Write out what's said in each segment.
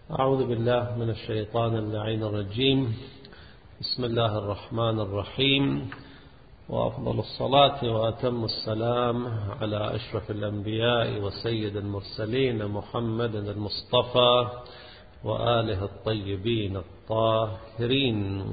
أعوذ بالله من الشيطان اللعين الرجيم. بسم الله الرحمن الرحيم، وأفضل الصلاة وأتم السلام على أشرف الأنبياء وسيد المرسلين محمد المصطفى وآله الطيبين الطاهرين.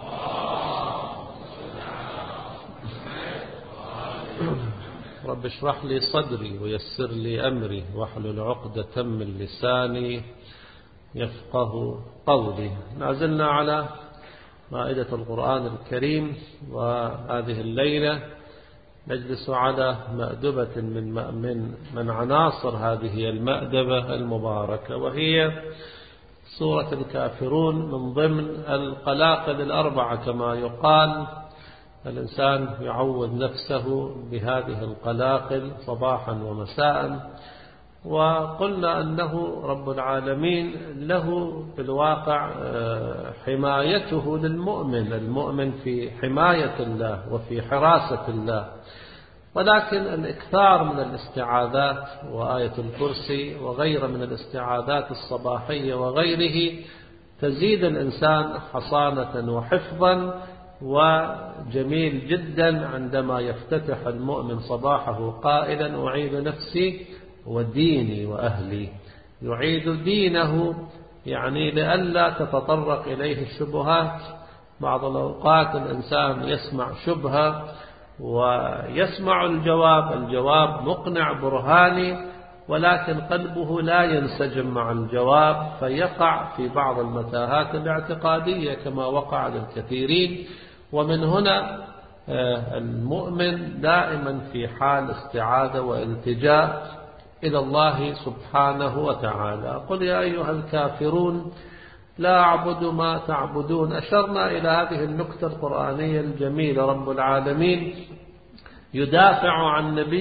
رب اشرح لي صدري ويسر لي أمري واحلل عقدة من لساني يفقه قولي. ما زلنا على مائدة القرآن الكريم، وهذه الليلة نجلس على مأدبة من عناصر هذه المأدبة المباركة، وهي سورة الكافرون، من ضمن القلاقل الأربعة كما يقال. الإنسان يعوذ نفسه بهذه القلاقل صباحا ومساء. وقلنا أنه رب العالمين له في الواقع حمايته للمؤمن، المؤمن في حماية الله وفي حراسة الله، ولكن الإكثار من الاستعاذات وآية الكرسي وغير من الاستعاذات الصباحية وغيره تزيد الإنسان حصانة وحفظا. وجميل جدا عندما يفتتح المؤمن صباحه قائلا: أعيد نفسي وديني وأهلي. يعيد دينه يعني لئلا تتطرق إليه الشبهات. بعض الأوقات الإنسان يسمع شبهة ويسمع الجواب مقنع برهاني، ولكن قلبه لا ينسجم مع الجواب، فيقع في بعض المتاهات الاعتقادية كما وقع للكثيرين. ومن هنا المؤمن دائما في حال استعاذة والتجاء إلى الله سبحانه وتعالى. قل يا أيها الكافرون لا أعبد ما تعبدون. أشرنا إلى هذه النكتة القرآنية الجميلة. رب العالمين يدافع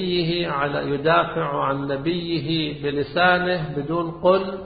عن نبيه بلسانه بدون قل،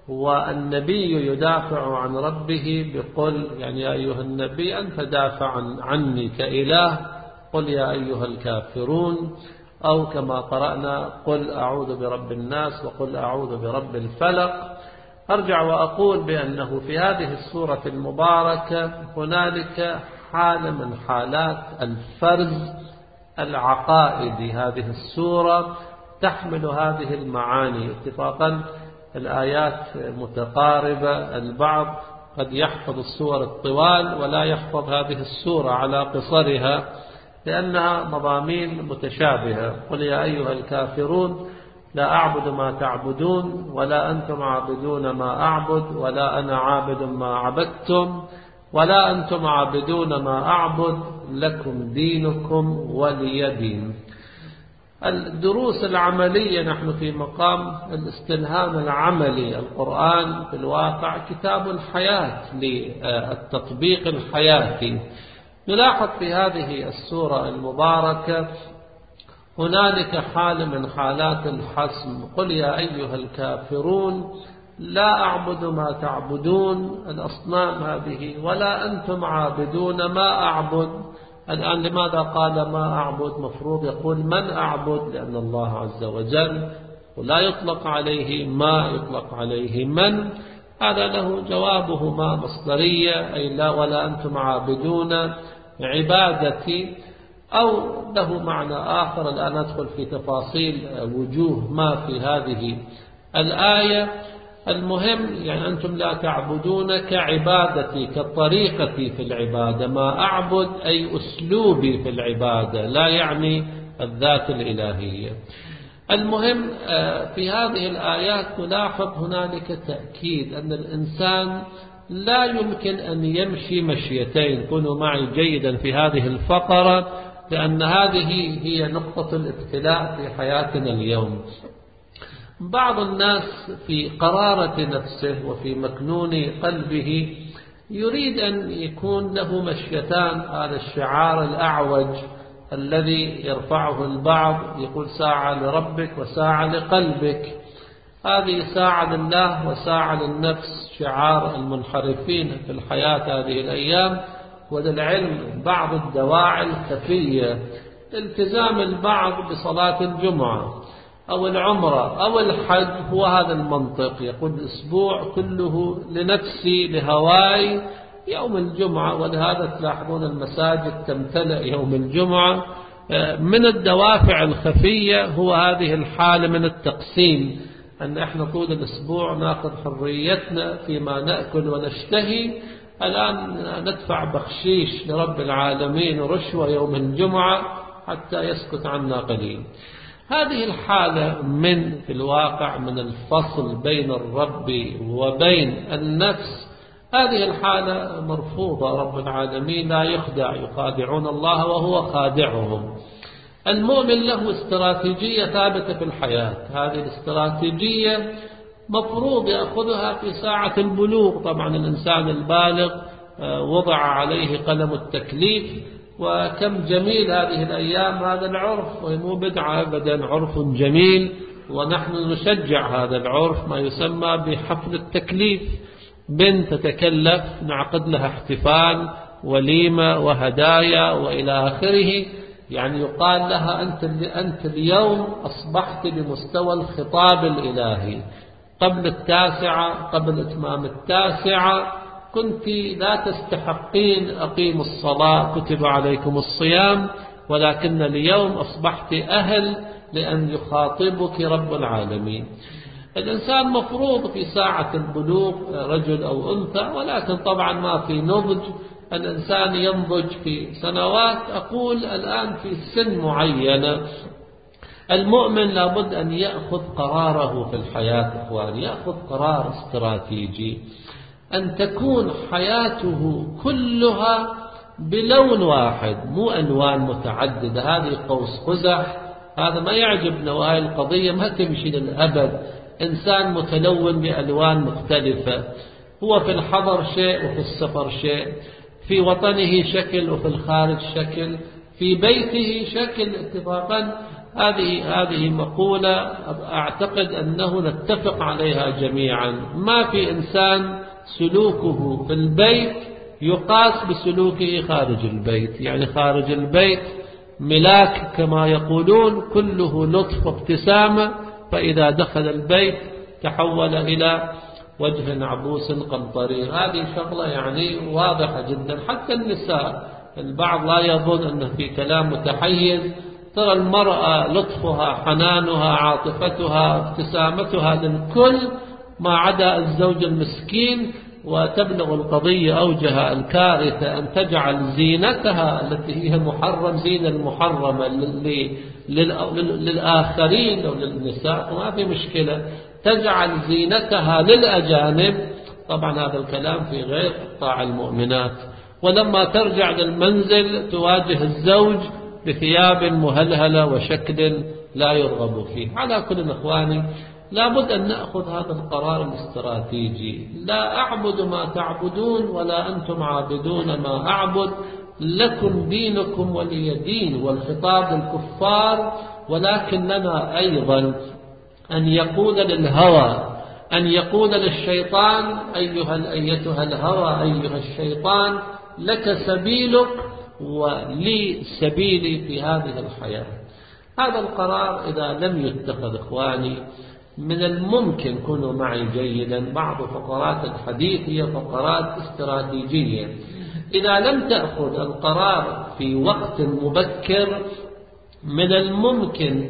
والنبي يدافع عن ربه بقل. يعني يا أيها النبي أنت دافع عني كإله، قل يا أيها الكافرون. أو كما قرأنا: قل أعوذ برب الناس وقل أعوذ برب الفلق. أرجع وأقول بأنه في هذه السورة المباركة هنالك حالة من حالات الفرز العقائدي. هذه السورة تحمل هذه المعاني اتفاقا. الآيات متقاربة، البعض قد يحفظ السور الطوال ولا يحفظ هذه السورة على قصرها لأنها مضامين متشابهة. قل يا أيها الكافرون لا أعبد ما تعبدون ولا أنتم عابدون ما أعبد ولا أنا عابد ما عبدتم ولا أنتم عابدون ما أعبد لكم دينكم ولي دين. الدروس العملية، نحن في مقام الاستلهام العملي. القرآن في الواقع كتاب الحياة للتطبيق الحياتي. نلاحظ في هذه السورة المباركة هنالك حال من حالات الحسم. قل يا أيها الكافرون لا أعبد ما تعبدون، الأصنام هذه، ولا أنتم عابدون ما أعبد. الآن لماذا قال ما أعبد؟ مفروض يقول من أعبد، لأن الله عز وجل ولا يطلق عليه ما، يطلق عليه من. هذا له جوابه ما مصدرية، أي لا ولا أنتم عابدون عبادتي، أو له معنى آخر. الآن ندخل في تفاصيل وجوه ما في هذه الآية. المهم يعني أنتم لا تعبدون كعبادتي، كطريقتي في العبادة. ما أعبد أي أسلوبي في العبادة، لا يعني الذات الإلهية. المهم في هذه الآيات نلاحظ هنالك تأكيد أن الإنسان لا يمكن أن يمشي مشيتين. كونوا معي جيدا في هذه الفقرة، لأن هذه هي نقطة الابتلاء في حياتنا اليوم. بعض الناس في قرارة نفسه وفي مكنون قلبه يريد أن يكون له مشيتان. هذا الشعار الأعوج الذي يرفعه البعض، يقول ساعة لربك وساعة لقلبك. هذه ساعة لله وساعة للنفس، شعار المنحرفين في الحياة هذه الأيام. وللعلم بعض الدواعي الخفية: التزام البعض بصلاة الجمعة، أو العمرة أو الحج هو هذا المنطق، يقول الأسبوع كله لنفسي لهواي يوم الجمعة. ولهذا تلاحظون المساجد تمتلئ يوم الجمعة. من الدوافع الخفية هو هذه الحالة من التقسيم، أن إحنا طول الأسبوع نأخذ حريتنا فيما نأكل ونشتهي، الآن ندفع بخشيش لرب العالمين ورشوة يوم الجمعة حتى يسكت عنا قليل. هذه الحالة في الواقع من الفصل بين الرب وبين النفس، هذه الحالة مرفوضة. رب العالمين لا يخدع، يخادعون الله وهو خادعهم. المؤمن له استراتيجية ثابتة في الحياة، هذه الاستراتيجية مفروض يأخذها في ساعة البلوغ. طبعا الإنسان البالغ وضع عليه قلم التكليف، وكم جميل هذه الأيام هذا العرف، ومو بدعة أبدا، عرف جميل، ونحن نشجع هذا العرف ما يسمى بحفل التكليف. بنت تتكلف نعقد لها احتفال وليمة وهدايا وإلى آخره، يعني يقال لها أنت اليوم أصبحت بمستوى الخطاب الإلهي. قبل 9 قبل إتمام 9 كنت لا تستحقين أقيم الصلاة، كتب عليكم الصيام، ولكن اليوم أصبحت أهل لأن يخاطبك رب العالمين. الإنسان مفروض في ساعة البلوغ رجل أو أنثى، ولكن طبعا ما في نضج. الإنسان ينضج في سنوات، أقول الآن في سن معينة. المؤمن لابد أن يأخذ قراره في الحياة إخواني، يأخذ قرار استراتيجي، أن تكون حياته كلها بلون واحد، مو ألوان متعددة. هذه قوس قزح، هذا ما يعجبنا، وهذه القضية ما تمشي للأبد. إنسان متلون بألوان مختلفة، هو في الحضر شيء وفي السفر شيء، في وطنه شكل وفي الخارج شكل، في بيته شكل اتفاقا. هذه مقولة أعتقد أنه نتفق عليها جميعا. ما في إنسان سلوكه في البيت يقاس بسلوكه خارج البيت، يعني خارج البيت ملاك كما يقولون، كله لطف وابتسامة، فإذا دخل البيت تحول إلى وجه عبوس قمطرير. هذه شغلة يعني واضحة جدا. حتى النساء، البعض لا يظن أن في كلام متحيز، ترى المرأة لطفها حنانها عاطفتها ابتسامتها للكل ما عدا الزوج المسكين، وتبلغ القضية أوجها الكارثة أن تجعل زينتها التي هي محرم، زينة المحرمة للآخرين أو للنساء، وما في مشكلة، تجعل زينتها للأجانب. طبعا هذا الكلام في غير قطاع المؤمنات. ولما ترجع للمنزل تواجه الزوج بثياب مهلهلة وشكل لا يرغب فيه. على كل إخواني لابد أن نأخذ هذا القرار الاستراتيجي. لا أعبد ما تعبدون ولا أنتم عابدون ما أعبد، لكم دينكم ولي دين، والخطاب للكفار. ولكن لنا أيضا أن يقول للهوى، أن يقول للشيطان أيتها الهوى أيها الشيطان لك سبيلك ولي سبيلي في هذه الحياة. هذا القرار إذا لم يتخذ إخواني، من الممكن، كونوا معي جيدا، بعض فقرات الحديث هي فقرات استراتيجية. إذا لم تأخذ القرار في وقت مبكر، من الممكن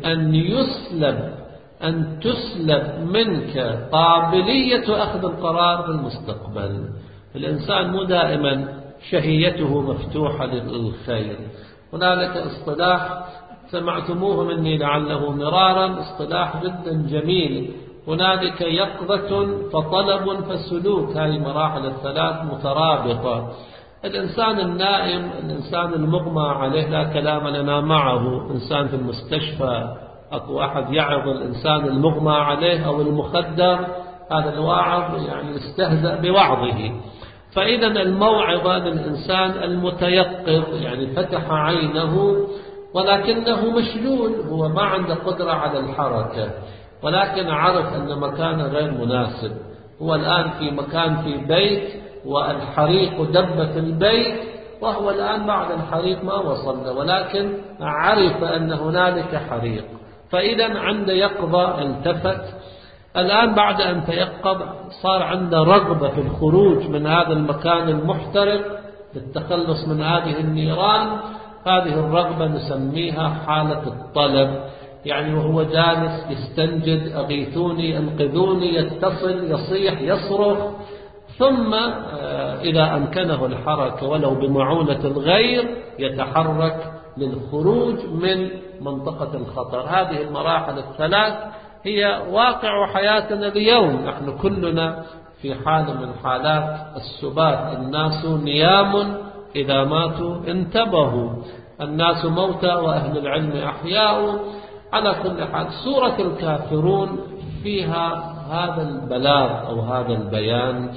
أن تسلب منك قابلية أخذ القرار في المستقبل. الإنسان مو دائما شهيته مفتوحة للخير. هنالك اصطلاح سمعتموه مني لعله مرارا، اصطلاح جدا جميل، هنالك يقظة فطلب فسلوك. هذه مراحل الثلاث مترابطة. الإنسان النائم، الإنسان المغمى عليه لا كلام لنا معه، إنسان في المستشفى أكو أحد يعظ الإنسان المغمى عليه أو المخدر، هذا الواعظ يعني استهزأ بوعظه. فإذا الموعظة للإنسان المتيقظ، يعني فتح عينه ولكنه مشلول، هو ما عنده قدرة على الحركة، ولكن عرف أن مكانه غير مناسب. هو الآن في مكان في بيت والحريق دب في البيت، وهو الآن بعد الحريق ما وصل، ولكن عرف أن هنالك حريق. فإذا عنده يقظة، التفت. الآن بعد أن تيقظ صار عنده رغبة في الخروج من هذا المكان المحترق للتخلص من هذه النيران. هذه الرغبة نسميها حالة الطلب، يعني وهو جالس يستنجد أغيثوني انقذوني، يتصل، يصيح، يصرخ، ثم إذا أمكنه الحركة ولو بمعونة الغير يتحرك للخروج من منطقة الخطر. هذه المراحل الثلاث هي واقع حياتنا اليوم. نحن كلنا في حال من حالات السبات. الناس نيام إذا ماتوا انتبهوا، الناس موتى وأهل العلم أحياء. على كل حال سورة الكافرون فيها هذا البلاغ أو هذا البيان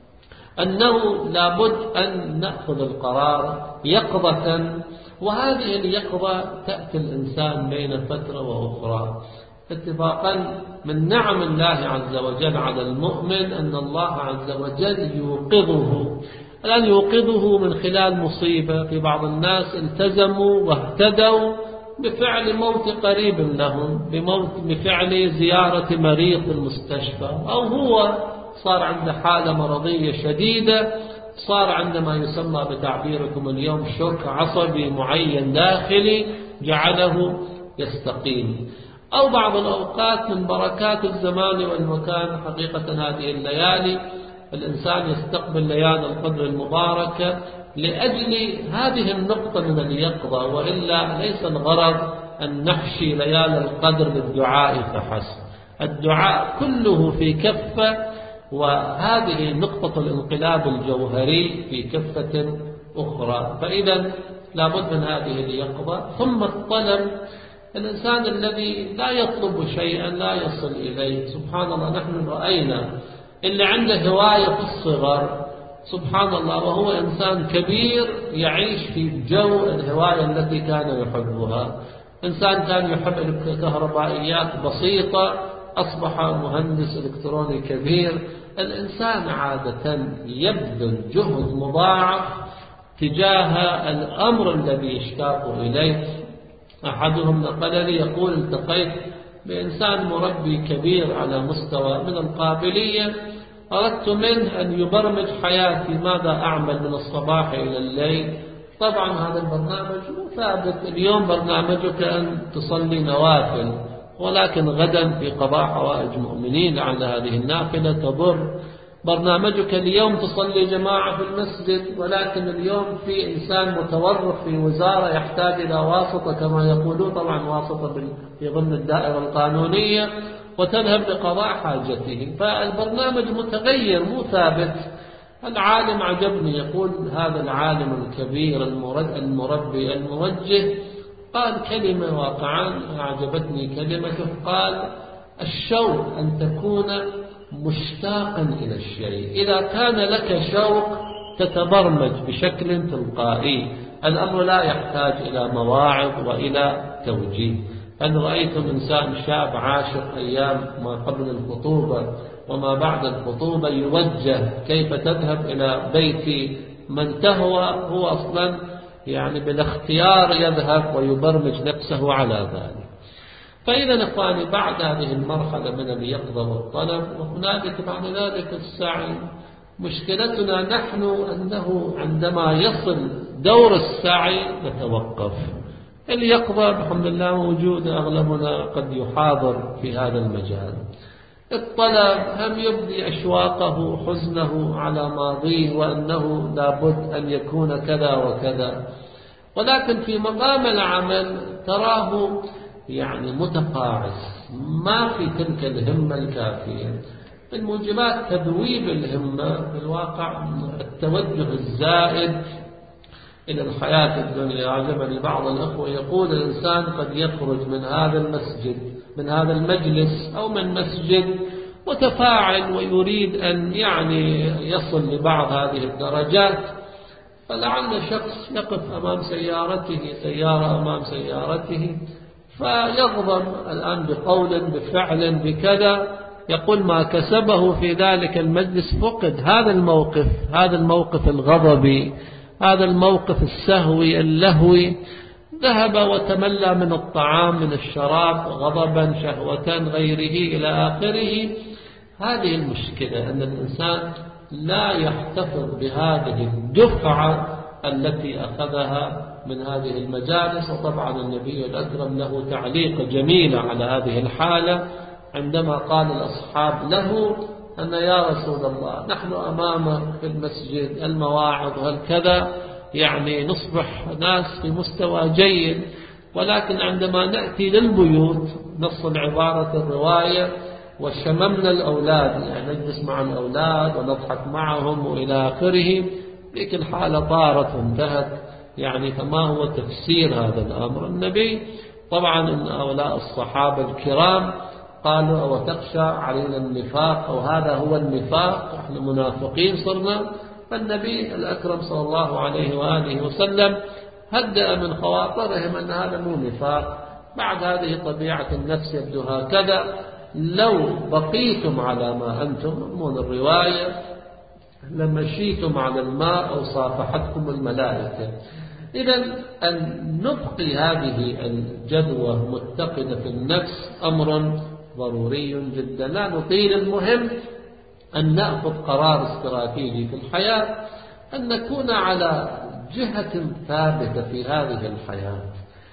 أنه لابد أن نأخذ القرار يقظة، وهذه اليقظة تأتي الإنسان بين فترة وأخرى. اتفاقا من نعم الله عز وجل على المؤمن أن الله عز وجل يوقظه. الآن يوقظه من خلال مصيبة. في بعض الناس التزموا واهتدوا بفعل موت قريب لهم، بفعل زيارة مريض المستشفى، أو هو صار عنده حالة مرضية شديدة، صار عنده ما يسمى بتعبيركم اليوم شوك عصبي معين داخلي جعله يستقيم. أو بعض الأوقات من بركات الزمان والمكان حقيقة هذه الليالي الإنسان يستقبل ليالي القدر المباركة لأجل هذه النقطة من اليقظة، وإلا ليس الغرض أن نحشي ليالي القدر بالدعاء فحسب. الدعاء كله في كفة، وهذه نقطة الانقلاب الجوهري في كفة أخرى. فإذا لابد من هذه اليقظة. ثم الطلب، الإنسان الذي لا يطلب شيئا لا يصل إليه. سبحان الله، نحن رأينا اللي عنده هواية في الصغر سبحان الله وهو إنسان كبير يعيش في جو الهواية التي كان يحبها. إنسان كان يحب الكهربائيات بسيطة أصبح مهندس إلكتروني كبير. الإنسان عادة يبذل جهد مضاعف تجاه الأمر الذي يشتاق إليه. أحدهم نقل لي يقول: التقيت بإنسان مربي كبير على مستوى من القابلية، أردت منه أن يبرمج حياتي، ماذا أعمل من الصباح إلى الليل. طبعا هذا البرنامج ثابت، اليوم برنامجك أن تصلي نوافل، ولكن غدا في قضاء حوائج مؤمنين لعل هذه النافلة تضر. برنامجك اليوم تصلي جماعة في المسجد، ولكن اليوم في إنسان متورط في وزارة يحتاج إلى واسطة كما يقولون، طبعا واسطة في ضمن الدائرة القانونية، وتذهب لقضاء حاجته. فالبرنامج متغير مو ثابت. العالم عجبني، يقول هذا العالم الكبير المربي الموجه قال كلمة واقعا أعجبتني كلمته، قال: الشوق أن تكون مشتاقا إلى الشيء. إذا كان لك شوق تتبرمج بشكل تلقائي. الأمر لا يحتاج إلى مواعظ وإلى توجيه. هل رأيتم إنسان شاب عاشق أيام ما قبل الخطوبة وما بعد الخطوبة يوجه كيف تذهب إلى بيت من تهوى؟ هو أصلا يعني بالاختيار يذهب ويبرمج نفسه على ذلك. فإذا إخواني بعد هذه المرحلة من اليقظة والطلب وهنالك بعد ذلك السعي. مشكلتنا نحن أنه عندما يصل دور السعي نتوقف. اليقظة بحمد الله موجودة، أغلبنا قد يحاضر في هذا المجال. الطلب هم يبدي أشواقه حزنه على ماضيه وأنه لابد أن يكون كذا وكذا، ولكن في مقام العمل تراه يعني متقاعس، ما في تلك الهمة الكافية. من موجبات تذويب الهمة في الواقع التوجه الزائد إلى الحياة الدنيا. عجبني بعض الأخوة يقول الإنسان قد يخرج من هذا المسجد، من هذا المجلس أو من مسجد متفاعل ويريد أن يعني يصل لبعض هذه الدرجات، فلعل شخص يقف أمام سيارته، سيارة أمام سيارته، فيغضب الآن بقول بفعل بكذا، يقول ما كسبه في ذلك المجلس فقد. هذا الموقف الغضبي، هذا الموقف السهوي اللهوي ذهب وتملى من الطعام من الشراب غضبا شهوة غيره إلى آخره. هذه المشكلة أن الإنسان لا يحتفظ بهذه الدفعة التي أخذها من هذه المجالس. وطبعا النبي الأكرم له تعليق جميل على هذه الحالة عندما قال الأصحاب له أن يا رسول الله نحن أمامك في المسجد المواعظ هالكذا يعني نصبح ناس في مستوى جيد، ولكن عندما نأتي للبيوت نص العبارة الرواية وشممنا الأولاد، يعني نجلس مع الأولاد ونضحك معهم وإلى آخره، ذيك الحالة طارت وانتهت. يعني فما هو تفسير هذا الأمر؟ النبي طبعا إن هؤلاء الصحابة الكرام قالوا أو تخشى علينا النفاق أو هذا هو النفاق، احنا منافقين صرنا. فالنبي الأكرم صلى الله عليه وآله وسلم هدأ من خواطرهم أن هذا مو نفاق، بعد هذه طبيعة النفس يبدو هكذا، لو بقيتم على ما أنتم من الرواية لمشيتم على الماء أو صافحتكم الملائكة. إذن أن نبقي هذه الجدوى متقدة في النفس أمر ضروري جدا. لا نطيل، المهم أن نأخذ قرار استراتيجي في الحياة، أن نكون على جهة ثابتة في هذه الحياة.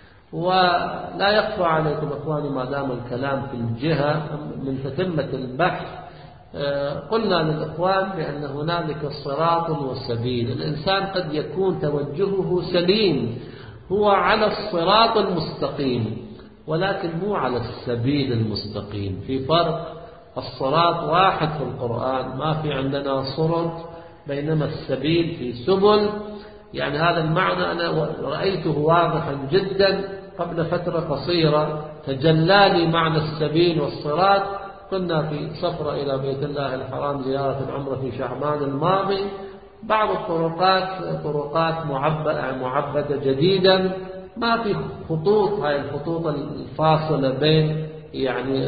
ولا يخفى عليكم أخواني ما دام الكلام في الجهة من تتمة البحث، قلنا للإخوان بأن هنالك صراط وسبيل. الإنسان قد يكون توجهه سليم، هو على الصراط المستقيم ولكن مو على السبيل المستقيم. في فرق، الصراط واحد في القرآن، ما في عندنا صراط، بينما السبيل في سبل. يعني هذا المعنى أنا رأيته واضحا جدا قبل فترة قصيرة، تجلى لي معنى السبيل والصراط. كنا في سفرة إلى بيت الله الحرام زيارة العمرة في شعبان الماضي، بعض طرقات معبدة جديدا، ما في خطوط، هاي الخطوط الفاصلة بين يعني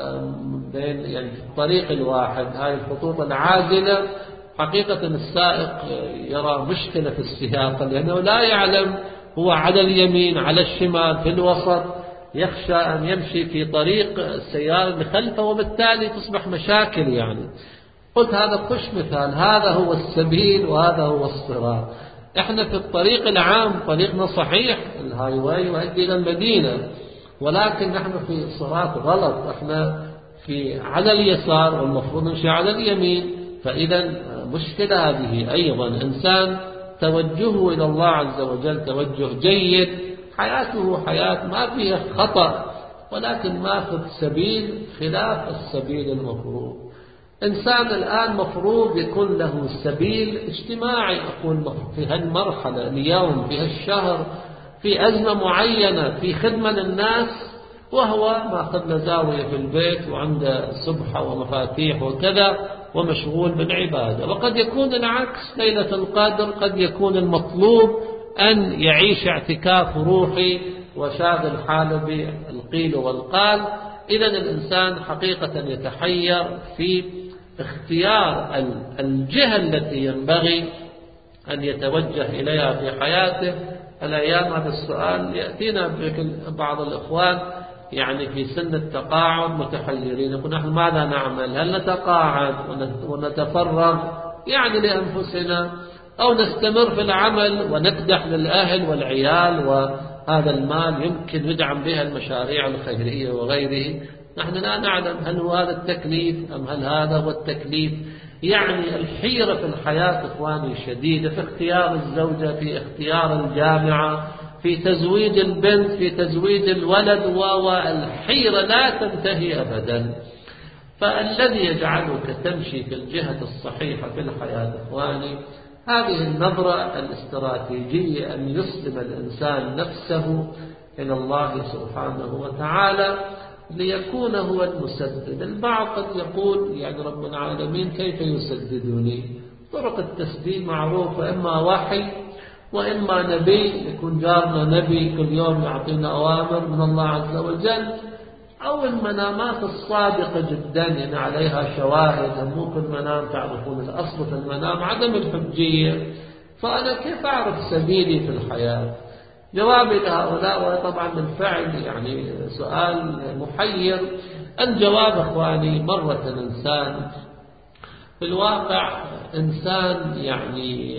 في الطريق الواحد، هاي الخطوط العازلة. حقيقة السائق يرى مشكلة في السياقة لأنه لا يعلم هو على اليمين على الشمال في الوسط، يخشى أن يمشي في طريق السيارة اللي خلفه وبالتالي تصبح مشاكل. يعني قلت هذا خش مثال، هذا هو السبيل وهذا هو الصراط. احنا في الطريق العام طريقنا صحيح، الهاي واي يؤدي إلى المدينة، ولكن نحن في صراط غلط، احنا في على اليسار والمفروض نمشي على اليمين. فإذا مشكلة هذه أيضا. إنسان توجهه إلى الله عز وجل توجه جيد، حياته حياة ما فيها خطأ، ولكن ماخذ سبيل خلاف السبيل المفروض. إنسان الآن مفروض يكون له سبيل اجتماعي، أقول في هالمرحلة اليوم في هالشهر في أزمة معينة في خدمة للناس، وهو ماخذ له زاوية في البيت وعنده سبحة ومفاتيح وكذا ومشغول بالعبادة. وقد يكون العكس، ليلة القدر قد يكون المطلوب أن يعيش اعتكاف روحي وشاغل حاله بالقيل والقال. إذن الإنسان حقيقة يتحير في اختيار الجهة التي ينبغي أن يتوجه إليها في حياته. الأيام هذا السؤال يأتينا بعض الإخوان يعني في سن التقاعد متحيرين، يقول نحن ماذا نعمل؟ هل نتقاعد ونتفرغ يعني لأنفسنا، أو نستمر في العمل ونكدح للأهل والعيال وهذا المال يمكن ندعم بها المشاريع الخيرية وغيره؟ نحن لا نعلم هل هو هذا التكليف أم هل هذا هو التكليف. يعني الحيرة في الحياة إخواني شديدة، في اختيار الزوجة، في اختيار الجامعة، في تزويج البنت، في تزويج الولد، والحيرة لا تنتهي أبدا. فالذي يجعلك تمشي في الجهة الصحيحة في الحياة إخواني هذه النظرة الاستراتيجية، أن يسلم الإنسان نفسه إلى الله سبحانه وتعالى ليكون هو المسدد. البعض قد يقول يعني رب العالمين كيف يسددني؟ طرق التسديد معروفة، إما وحي وإما نبي، يكون جارنا نبي كل يوم يعطينا أوامر من الله عز وجل، أو المنامات الصادقة جدا يعني عليها شواهد. مو كل منام تعرفون الأصل في المنام عدم الحجية. فأنا كيف أعرف سبيلي في الحياة؟ جوابي لهؤلاء، وطبعا بالفعل يعني سؤال محير، الجواب إخواني مرة إنسان في الواقع إنسان يعني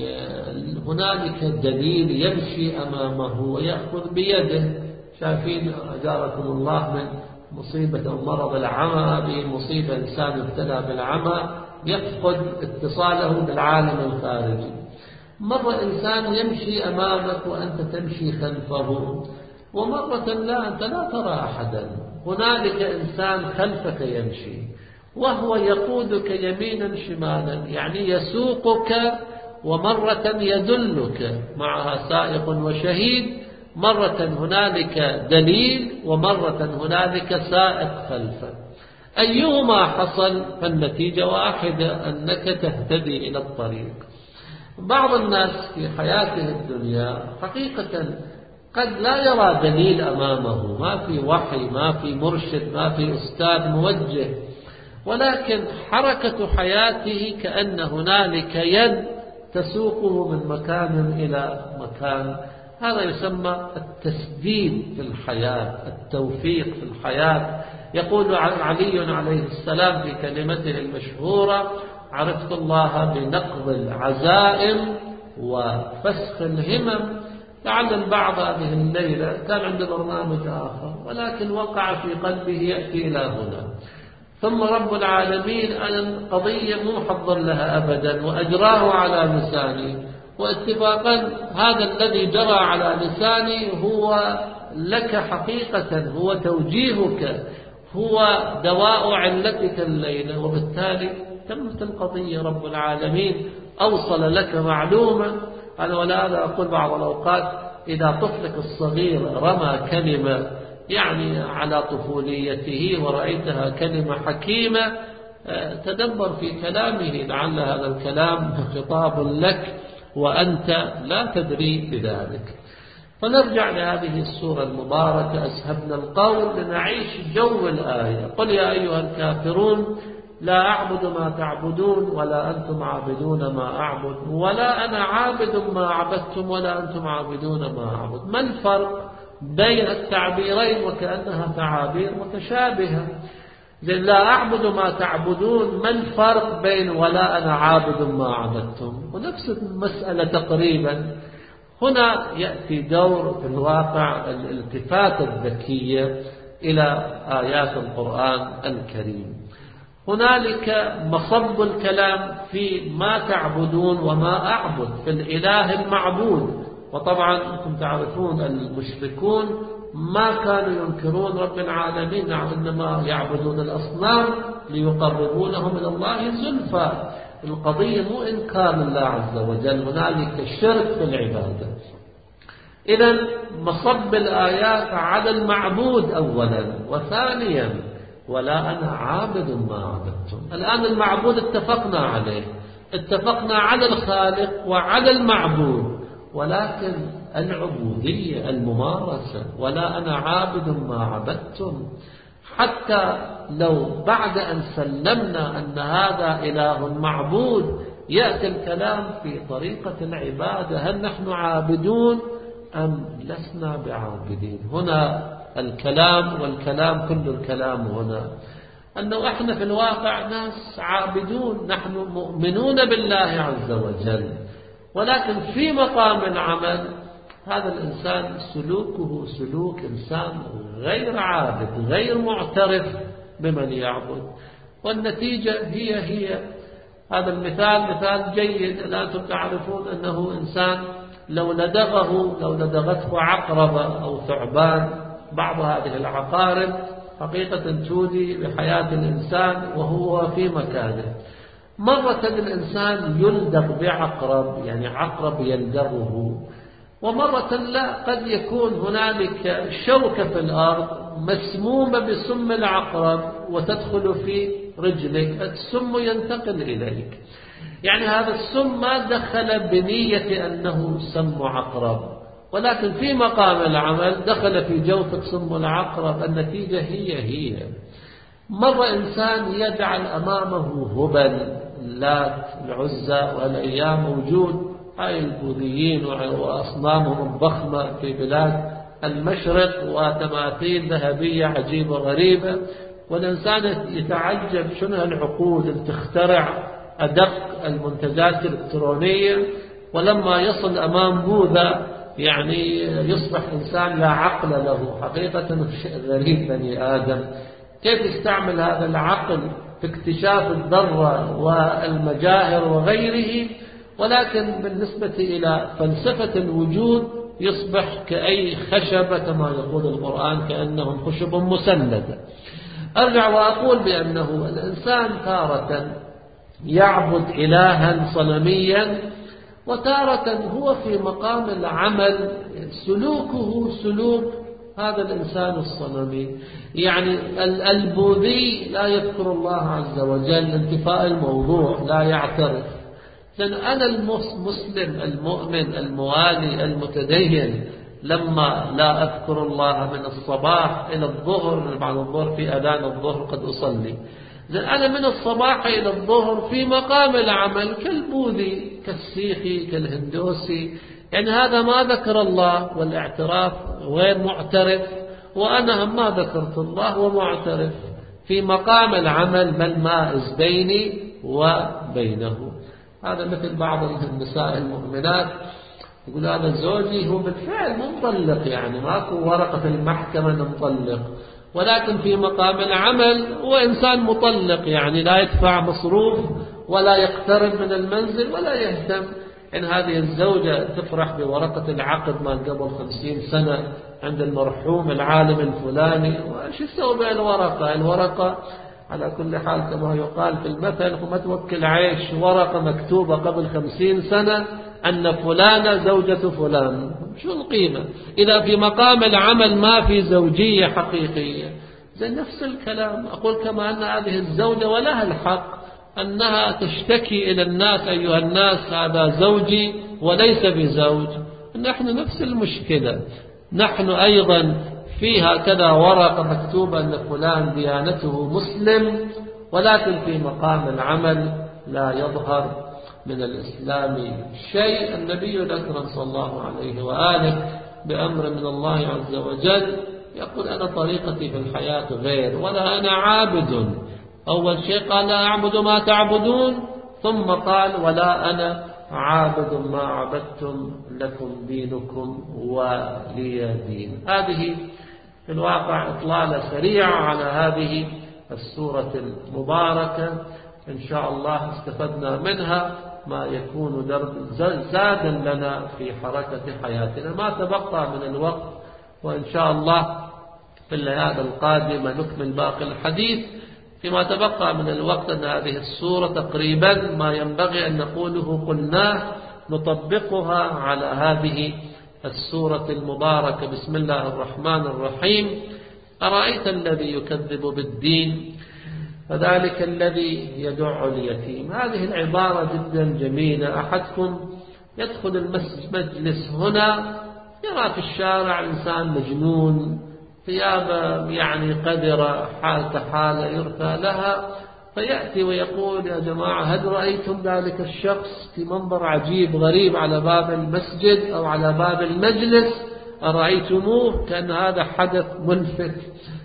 هنالك دليل يمشي أمامه ويأخذ بيده. شايفين أجاركم الله من مصيبة أو مرض العمى، بمصيبة إنسان ابتلى بالعمى يفقد اتصاله بالعالم الخارجي. مرة إنسان يمشي أمامك وأنت تمشي خلفه، ومرة لا، أنت لا ترى أحدا. هنالك إنسان خلفك يمشي وهو يقودك يمينا شمالا، يعني يسوقك، ومرة يدلك معها سائق وشهيد، مرة هنالك دليل ومرة هنالك سائق خلفك. أيهما حصل فالنتيجة واحدة، أنك تهتدي إلى الطريق. بعض الناس في حياته الدنيا حقيقة قد لا يرى دليل أمامه، ما في وحي، ما في مرشد، ما في أستاذ موجه، ولكن حركة حياته كأن هنالك يد تسوقه من مكان إلى مكان. هذا يسمى التسديد في الحياة، التوفيق في الحياة. يقول علي عليه السلام في كلمته المشهورة: عرفت الله بنقض العزائم وفسخ الهمم. لعل البعض هذه الليلة كان عنده برنامج آخر، ولكن وقع في قلبه يأتي إلى هنا، ثم رب العالمين القضية مو محضر لها أبدا وأجراه على لساني، واتفاقا هذا الذي جرى على لساني هو لك حقيقة، هو توجيهك، هو دواء علتك الليلة. وبالتالي تمت القضية، رب العالمين أوصل لك معلومة. أنا ولا أقول بعض الأوقات إذا طفلك الصغير رمى كلمة يعني على طفوليته ورأيتها كلمة حكيمة، تدبر في كلامه، لعل هذا الكلام خطاب لك وأنت لا تدري بذلك. فنرجع لهذه السورة المباركة، أسهبنا القول لنعيش جو الآية. قل يا أيها الكافرون لا أعبد ما تعبدون ولا أنتم عابدون ما أعبد ولا أنا عابد ما عبدتم ولا أنتم عابدون ما أعبد. ما الفرق بين التعبيرين وكأنها تعابير متشابهة؟ لا أعبد ما تعبدون، ما الفرق بين ولا أنا عابد ما عبدتم؟ ونفس المسألة تقريبا. هنا يأتي دور في الواقع الالتفات الذكية إلى آيات القرآن الكريم. هنالك مصب الكلام في ما تعبدون وما أعبد، في الإله المعبود. وطبعا أنتم تعرفون المشركون ما كانوا ينكرون رب العالمين، إنما يعبدون الأصنام ليقربونهم إلى الله زلفى. القضية مو إنكار الله عز وجل، هنالك شرك في العبادة. إذن مصب الآيات على المعبود أولا، وثانيا ولا أنا عابد ما عبدتم. الآن المعبود اتفقنا عليه، اتفقنا على الخالق وعلى المعبود، ولكن العبودية الممارسة ولا أنا عابد ما عبدتم. حتى لو بعد أن سلمنا أن هذا إله معبود يأتي الكلام في طريقة العبادة، هل نحن عابدون أم لسنا بعابدين؟ هنا الكلام، والكلام كل الكلام هنا أنه إحنا في الواقع ناس عابدون، نحن مؤمنون بالله عز وجل، ولكن في مقام العمل هذا الإنسان سلوكه سلوك إنسان غير عابد، غير معترف بمن يعبد. والنتيجة هي هذا المثال مثال جيد. الآن أنتم تعرفون أنه إنسان لو لدغته عقرب أو ثعبان، بعض هذه العقارب حقيقة تودي بحياة الإنسان وهو في مكانه. مرة الإنسان يلدغ بعقرب، يعني عقرب يلدغه، ومرة لا، قد يكون هنالك شوكة في الأرض مسمومة بسم العقرب وتدخل في رجلك، السم ينتقل إليك. يعني هذا السم ما دخل بنية أنه سم عقرب، ولكن في مقام العمل دخل في جوفة سم العقرب. النتيجة هي مرة إنسان يجعل أمامه هبل، لات، العزى والأيام موجود، هاي البوذيين وأصنامهم الضخمة في بلاد المشرق وتماثيل ذهبية عجيبة غريبة، والإنسان يتعجب شنو هالعقول اللي تخترع أدق المنتجات الإلكترونية، ولما يصل أمام بوذا يعني يصبح إنسان لا عقل له. حقيقة شيء غريب بني آدم كيف يستعمل هذا العقل في اكتشاف الذرة والمجاهر وغيره، ولكن بالنسبة إلى فلسفة الوجود يصبح كأي خشبة كما يقول القرآن، كأنهم خشب مسندة. أرجع وأقول بأنه الإنسان تارة يعبد إلها صنميا، وتارة هو في مقام العمل سلوكه سلوك هذا الإنسان الصنمي. يعني البوذي لا يذكر الله عز وجل، انتفاء الموضوع، لا يعترف. لأن أنا المسلم المؤمن الموالي المتدين لما لا أذكر الله من الصباح إلى الظهر، بعد الظهر في أذان الظهر قد أصلي، لأن أنا من الصباح إلى الظهر في مقام العمل كالبوذي كالسيخي كالهندوسي، يعني هذا ما ذكر الله والاعتراف غير معترف، وأنا ما ذكرت الله ومعترف في مقام العمل، بل مائز بيني وبينه. هذا مثل بعض النساء المؤمنات يقول هذا زوجي هو بالفعل مطلق، يعني ماكو ورقة في المحكمة نطلق، ولكن في مقام العمل هو إنسان مطلق، يعني لا يدفع مصروف ولا يقترب من المنزل ولا يهتم. إن هذه الزوجة تفرح بورقة العقد ما قبل 50 سنة عند المرحوم العالم الفلاني، وش يسوي بالورقة؟ الورقة على كل حال كما يقال في المثل وما توكل عيش، ورقة مكتوبة قبل 50 سنة أن فلانة زوجة فلان، شو القيمة إذا في مقام العمل ما في زوجية حقيقية؟ زي نفس الكلام أقول كما أن هذه الزوجة ولها الحق أنها تشتكي إلى الناس أيها الناس هذا زوجي وليس بزوج. نحن نفس المشكلة، نحن أيضا في هكذا ورقة مكتوبة أن فلان ديانته مسلم، ولكن في مقام العمل لا يظهر من الإسلام شيء. النبي الأكرم صلى الله عليه وآله بأمر من الله عز وجل يقول أنا طريقتي في الحياة غير، ولا أنا عابد. أول شيء قال لا أعبد ما تعبدون، ثم قال ولا أنا عابد ما عبدتم لكم دينكم ولي دين. هذه في الواقع إطلالة سريعة على هذه السورة المباركة، إن شاء الله استفدنا منها ما يكون زادا لنا في حركة حياتنا. ما تبقى من الوقت، وإن شاء الله في الليالي القادمة نكمل باقي الحديث. فيما تبقى من الوقت أن هذه السورة تقريبا ما ينبغي أن نقوله قلناه، نطبقها على هذه السورة المباركة. بسم الله الرحمن الرحيم. أرأيت الذي يكذب بالدين فذلك الذي يدع اليتيم. هذه العبارة جدا جميلة. أحدكم يدخل المجلس هنا يرى في الشارع إنسان مجنون، ثيابه يعني قذرة، حالته حالة يرثى لها، فيأتي ويقول يا جماعة هل رأيتم ذلك الشخص في منظر عجيب غريب على باب المسجد أو على باب المجلس؟ أرأيتموه؟ كأن هذا حدث ملفت.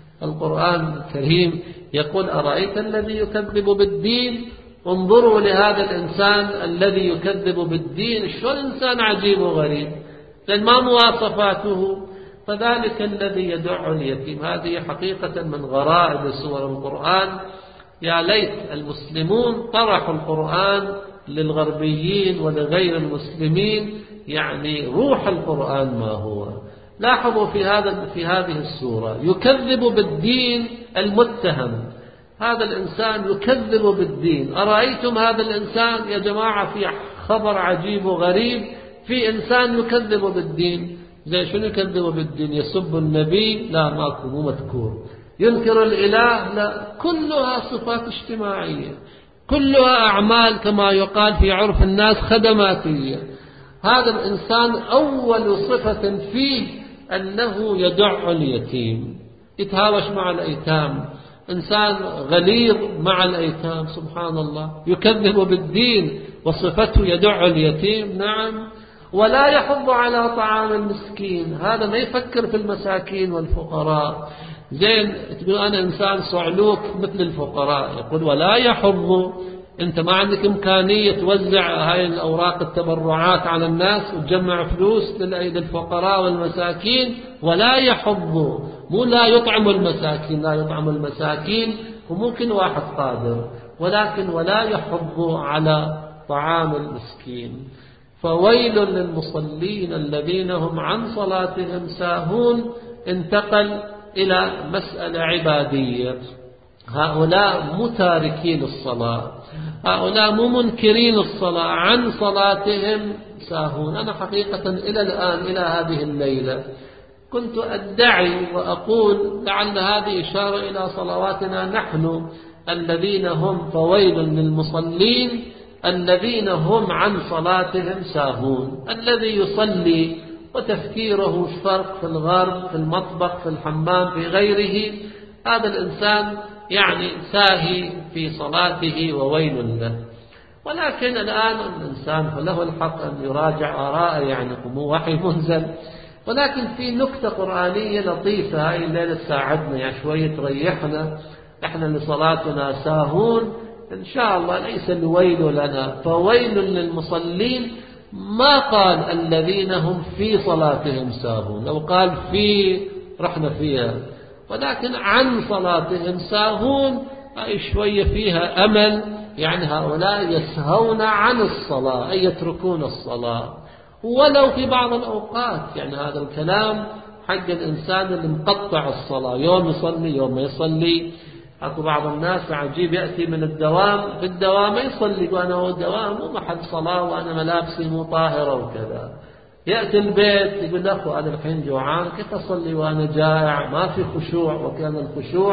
القرآن الكريم يقول أرأيت الذي يكذب بالدين. انظروا لهذا الإنسان الذي يكذب بالدين، شو الإنسان عجيب وغريب، لأن ما مواصفاته. فذلك الذي يدع اليتيم، هذه حقيقة من غرائب سور القرآن. يا ليت المسلمون طرحوا القرآن للغربيين ولغير المسلمين، يعني روح القرآن ما هو. لاحظوا في هذه السورة يكذب بالدين المتهم، هذا الإنسان يكذب بالدين. أرأيتم هذا الإنسان يا جماعة؟ في خبر عجيب وغريب، في إنسان يكذب بالدين. زي شنو يكذب بالدين؟ يسب النبي؟ لا، ماكو، مو مذكور. ينكر الإله؟ لا. كلها صفات اجتماعية، كلها أعمال كما يقال في عرف الناس خدماتية. هذا الإنسان أول صفة فيه أنه يدع اليتيم، يتهاوش مع الأيتام، إنسان غليظ مع الأيتام. سبحان الله، يكذب بالدين وصفته يدع اليتيم، نعم، ولا يحض على طعام المسكين، هذا ما يفكر في المساكين والفقراء. زين تقول أنا إنسان صعلوك مثل الفقراء، يقول ولا يحض، أنت ما عندك إمكانية توزع هاي الأوراق التبرعات على الناس وتجمع فلوس للفقراء والمساكين، ولا يحض، مو لا يطعم المساكين، لا يطعم المساكين وممكن واحد قادر، ولكن ولا يحض على طعام المسكين. فويل للمصلين الذين هم عن صلاتهم ساهون، انتقل إلى مسألة عبادية. هؤلاء مو تاركين الصلاة، هؤلاء مو منكرين الصلاة، عن صلاتهم ساهون. أنا حقيقة إلى الآن إلى هذه الليلة كنت أدعي وأقول لعل هذه إشارة إلى صلواتنا نحن الذين هم فويل للمصلين الذين هم عن صلاتهم ساهون. الذي يصلي وتفكيره فرق في الغرب، في المطبخ، في الحمام، في غيره، هذا الإنسان يعني ساهي في صلاته وويل له. ولكن الآن الإنسان فله الحق أن يراجع آراءه، يعني مو وحي منزل، ولكن في نكتة قرآنية لطيفة هاي الليلة تساعدنا، يعني شوية تريحنا. احنا لصلاتنا ساهون إن شاء الله ليس الويل لنا، فويل للمصلين. ما قال الذين هم في صلاتهم ساهون، لو قال في رحنا فيها، ولكن عن صلاتهم ساهون أي شوية فيها أمل، يعني هؤلاء يسهون عن الصلاة أي يتركون الصلاة ولو في بعض الأوقات. يعني هذا الكلام حق الإنسان اللي مقطع الصلاة، يوم يصلي يوم ما يصلي. أكو بعض الناس عجيب يأتي من الدوام، في الدوام يصلي، وأنا هو الدوام مو محل صلاة وأنا ملابسي مو طاهرة وكذا. يأتي البيت يقول أخو أنا الحين جوعان، كيف أصلي وأنا جائع؟ ما في خشوع، وكان الخشوع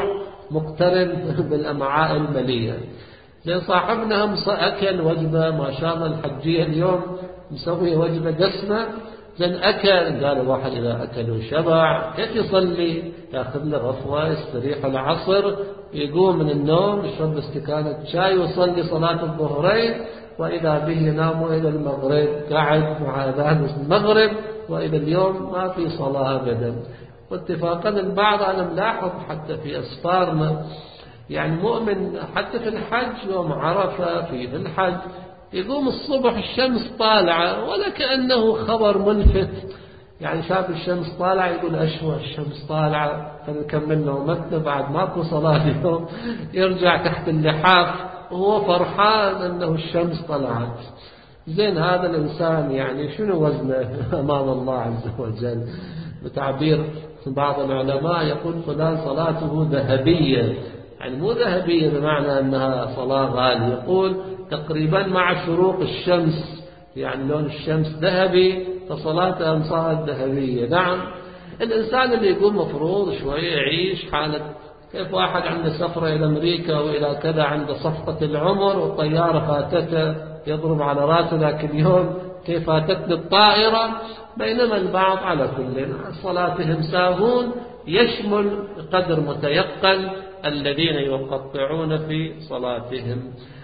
مقترن بالأمعاء الملية. لأن صاحبنا هم أكل وجبة ما شاء الله الحجية اليوم مسوي وجبة دسمة، لأن أكل، قال واحد إذا أكل وشبع كيف يصلي؟ يأخذ له غفوة، يستريح العصر، يقوم من النوم، يشرب استكانة شاي ويصلي صلاة الظهرين، وإذا به ينام إلى المغرب، قاعد مع أذان المغرب، وإذا اليوم ما في صلاة أبدا. واتفاقا البعض أنا ملاحظ حتى في أسفارنا، يعني مؤمن حتى في الحج يوم عرفة في الحج يقوم الصبح الشمس طالعة ولا كأنه خبر ملفت، يعني شاف الشمس طالعة يقول أشوى الشمس طالعة فنكمل نومتنا بعد ماكو صلاة اليوم، يرجع تحت اللحاف وهو فرحان أنه الشمس طلعت. زين هذا الإنسان يعني شنو وزنه أمام الله عز وجل؟ بتعبير بعض العلماء يقول فلان صلاته ذهبية، يعني مو ذهبية بمعنى أنها صلاة غالية، يقول تقريبا مع شروق الشمس، يعني لون الشمس ذهبي فصلاته صارت ذهبية. نعم الإنسان اللي يقوم مفروض شوية يعيش حالة، كيف واحد عنده سفرة إلى أمريكا وإلى كذا، عنده صفقة العمر والطيارة فاتته يضرب على راسه ذاك اليوم كيف فاتته الطائرة، بينما البعض على كل صلاتهم ساهون يشمل قدر متيقن الذين يقطعون في صلاتهم.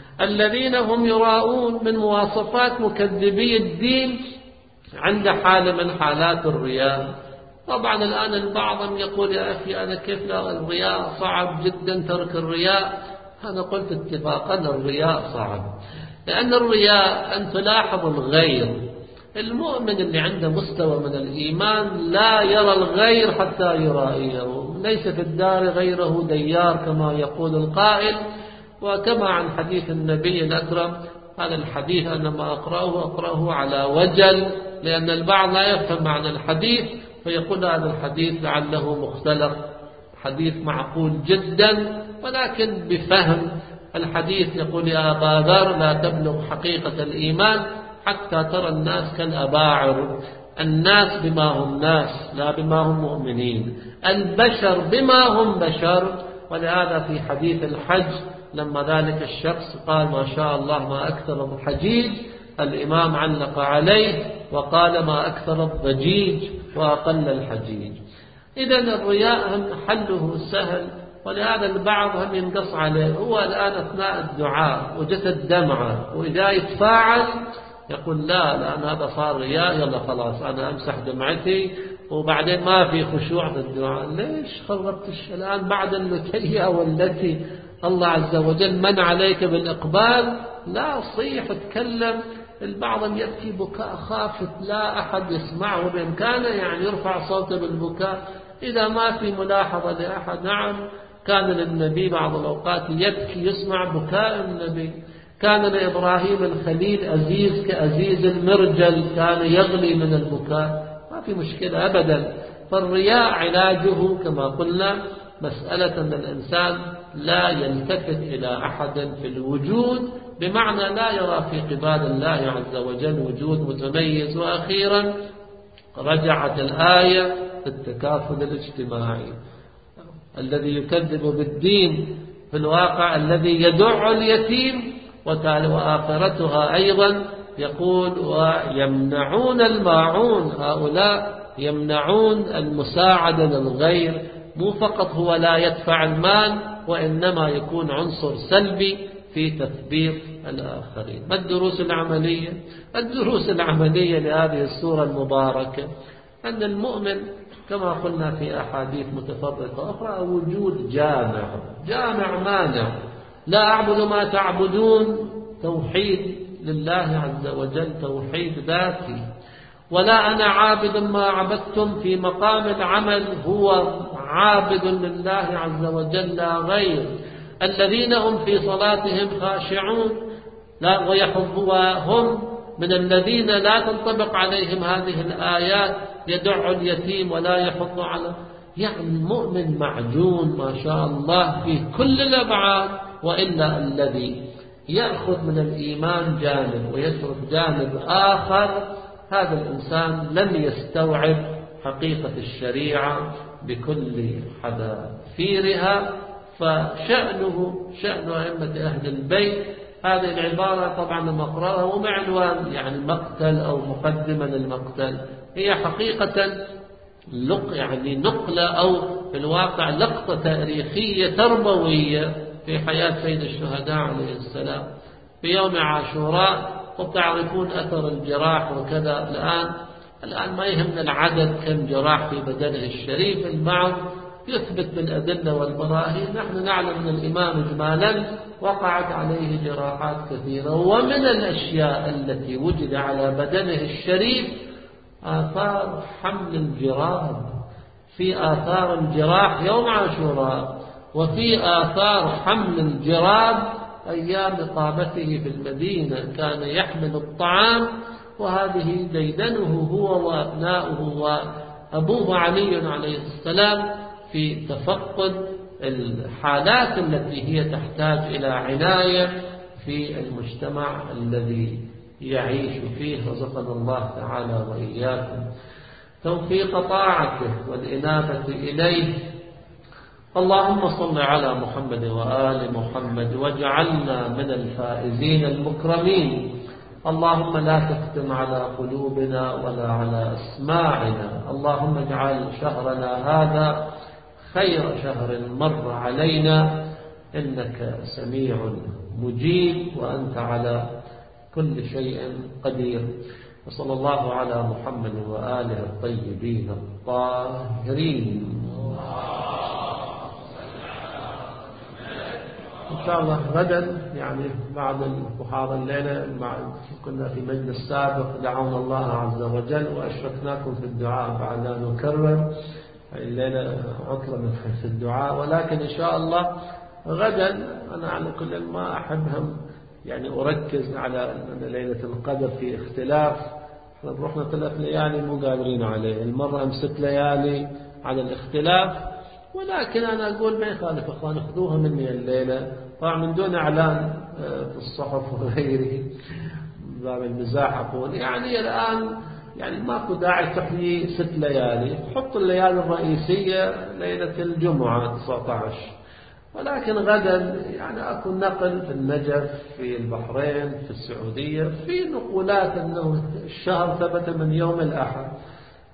الذين هم يراؤون من مواصفات مكذبي الدين عند حالة من حالات الرياء. طبعا الآن البعض يقول يا أخي أنا كيف لا، الرياء صعب جدا ترك الرياء. أنا قلت اتفاقا الرياء صعب، لأن الرياء أن تلاحظ الغير. المؤمن اللي عنده مستوى من الإيمان لا يرى الغير حتى يرائيه، ليس في الدار غيره ديار كما يقول القائل. وكما عن حديث النبي الأكرم، هذا الحديث أنا ما أقرأه على وجل، لأن البعض لا يفهم معنى الحديث فيقول هذا الحديث لعله مختلق، حديث معقول جدا ولكن بفهم الحديث. يقول يا أبا ذر لا تبلغ حقيقة الإيمان حتى ترى الناس كالأباعر، الناس بما هم ناس لا بما هم مؤمنين، البشر بما هم بشر. ولهذا في حديث الحج لما ذلك الشخص قال ما شاء الله ما أكثر الحجيج، الإمام علق عليه وقال ما أكثر الضجيج وأقل الحجيج. إذن الرياء حله سهل، ولهذا البعض هم ينقص عليه، هو الآن أثناء الدعاء وجت دمعة وإذا يتفاعل يقول لا الآن هذا صار رياء، يلا خلاص أنا أمسح دمعتي، وبعدين ما في خشوع في الدعاء. ليش خربتش الآن بعد اللتية والتي الله عز وجل من عليك بالإقبال؟ لا صيح اتكلم. البعض يبكي بكاء خافت لا أحد يسمعه، بإمكانه يعني يرفع صوته بالبكاء إذا ما في ملاحظة لأحد. نعم كان للنبي بعض الأوقات يبكي يسمع بكاء النبي، كان لإبراهيم الخليل أزيز كأزيز المرجل، كان يغلي من البكاء، ما في مشكلة أبدا. فالرياء علاجه كما قلنا مسألة أن الإنسان لا يلتفت إلى أحد في الوجود، بمعنى لا يرى في قبال الله عز وجل وجود متميز. وأخيرا رجعت الآية في التكافل الاجتماعي، الذي يكذب بالدين في الواقع الذي يدع اليتيم. وآخرتها أيضا يقول ويمنعون الماعون، هؤلاء يمنعون المساعدة للغير، مو فقط هو لا يدفع المال وإنما يكون عنصر سلبي في تثبيط الآخرين. ما الدروس العملية؟ الدروس العملية لهذه السورة المباركة أن المؤمن كما قلنا في أحاديث متفرقة أخرى وجود جامع مانع. لا أعبد ما تعبدون توحيد لله عز وجل، توحيد ذاتي، ولا أنا عابد ما عبدتم في مقام العمل، هو عابد لله عز وجل لا غير. الذين هم في صلاتهم خاشعون، لا وهم من الذين لا تنطبق عليهم هذه الآيات، يدع اليتيم ولا يحض على، يعني المؤمن معجون ما شاء الله في كل الأبعاد. وإلا الذي يأخذ من الإيمان جانب ويترك جانب آخر، هذا الإنسان لم يستوعب حقيقة الشريعة بكل حذافيرها. فشأنه شأن أئمة أهل البيت. هذه العبارة طبعا مقررها ومعنوان يعني مقتل أو مقدمة للمقتل، هي حقيقة يعني نقلة أو في الواقع لقطة تاريخية تربوية في حياة سيد الشهداء عليه السلام في يوم عاشوراء. وتعرفون أثر الجراح وكذا. الآن ما يهمنا العدد كم جراح في بدنه الشريف، البعض يثبت بالأدلة والبراهين. نحن نعلم أن الإمام إجمالا وقعت عليه جراحات كثيرة، ومن الأشياء التي وجد على بدنه الشريف آثار حمل الجراب، في آثار الجراح يوم عاشوراء، وفي آثار حمل الجراب أيام إقامته في المدينة، كان يحمل الطعام وهذه ديدنه هو وأبناؤه وأبوه علي عليه السلام في تفقد الحالات التي هي تحتاج إلى عناية في المجتمع الذي يعيش فيه. رزقنا الله تعالى وإياكم توفيق طاعته والإنابة إليه. اللهم صل على محمد وآل محمد واجعلنا من الفائزين المكرمين. اللهم لا تختم على قلوبنا ولا على أسماعنا. اللهم اجعل شهرنا هذا خير شهر مر علينا، إنك سميع مجيب وأنت على كل شيء قدير. وصلى الله على محمد وآله الطيبين الطاهرين. إن شاء الله غدا يعني بعد المحاضرة الليلة كنا في مجلس سابق دعونا الله عز وجل وأشركناكم في الدعاء بعد لا نكرر الليلة عطلة من حيث الدعاء، ولكن إن شاء الله غدا أنا على كل ما أحبهم يعني أركز على أن ليلة القدر في اختلاف. احنا رحنا 3 ليالي مو قادرين عليه، المرة 6 ليالي على الاختلاف، ولكن أنا أقول ما يخالف أخوان خذوها مني الليلة طبعا من دون إعلان في الصحف وغيره باب المزاح. أقول يعني الآن يعني ماكو داعي تحيي 6 ليالي، حط الليالي الرئيسية ليلة الجمعة 19، ولكن غدا يعني أكو نقل في النجف في البحرين في السعودية في نقولات أنه الشهر ثبت من يوم الأحد.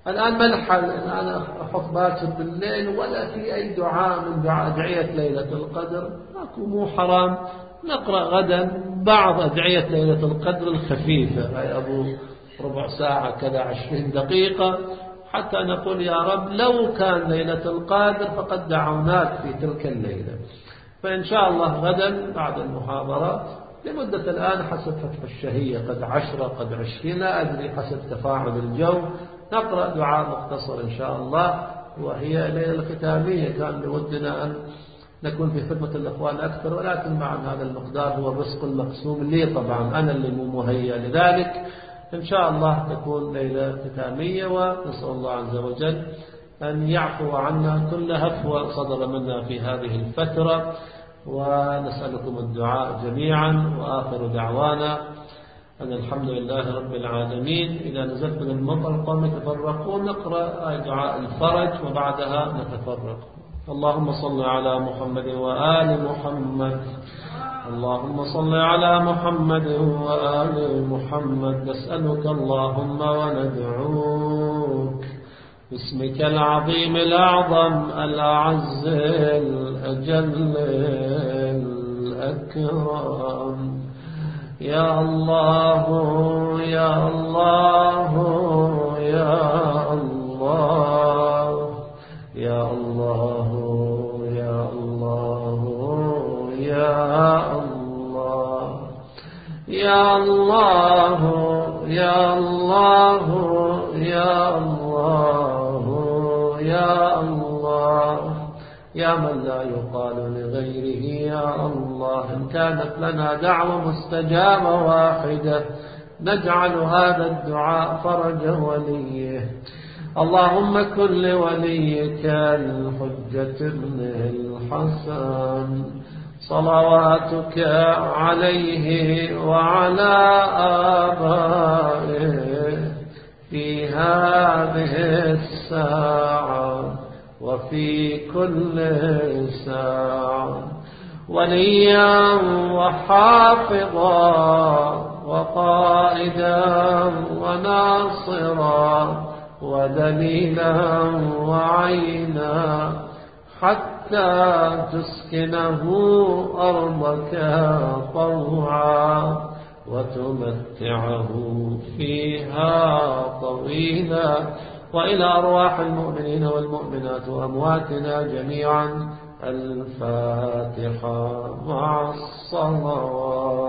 الآن ما الحل؟ أنا أحط باكر بالليل ولا في أي دعاء من دعاء أدعية ليلة القدر؟ مو حرام نقرأ غدا بعض أدعية ليلة القدر الخفيفة، أي أبو ربع ساعة كذا 20 دقيقة، حتى نقول يا رب لو كان ليلة القدر فقد دعوناك في تلك الليلة. فإن شاء الله غدا بعد المحاضرة لمدة الآن حسب فتح الشهية قد 10 قد 20 لا أدري حسب تفاعل الجو، نقرأ دعاء مختصر إن شاء الله، وهي الليلة الختامية كان بودنا أن نكون في خدمة الإخوان أكثر، ولكن مع هذا المقدار هو الرزق المقسوم لي طبعا، أنا اللي مو مهيأ لذلك. إن شاء الله تكون ليلة ختامية، ونسأل الله عز وجل أن يعفو عنا كل هفوة صدر منا في هذه الفترة، ونسألكم الدعاء جميعا. وآخر دعوانا أن الحمد لله رب العالمين. إذا نزلت من المطر قوم يتفرقون نقرأ دعاء الفرج وبعدها نتفرق. اللهم صل على محمد وآل محمد، اللهم صل على محمد وآل محمد. نسألك اللهم وندعوك باسمك العظيم الأعظم الأعز الأجل الأكرم، يا الله يا الله يا الله يا الله يا الله يا الله يا الله يا الله يا الله يا الله، يا من لا يقال لغيره يا الله. إن كانت لنا دعوة مستجابة واحدة نجعل هذا الدعاء فرج وليه. اللهم كن لوليك الحجة بن الحسن صلواتك عليه وعلى آبائه في هذه الساعة وفي كل ساعة، وليا وحافظا وقائدا وناصرا ودليلا وعينا، حتى تسكنه أرضك طوعا وتمتعه فيها طويلا. وإلى أرواح المؤمنين والمؤمنات وأمواتنا جميعا الفاتحة مع الصلوات.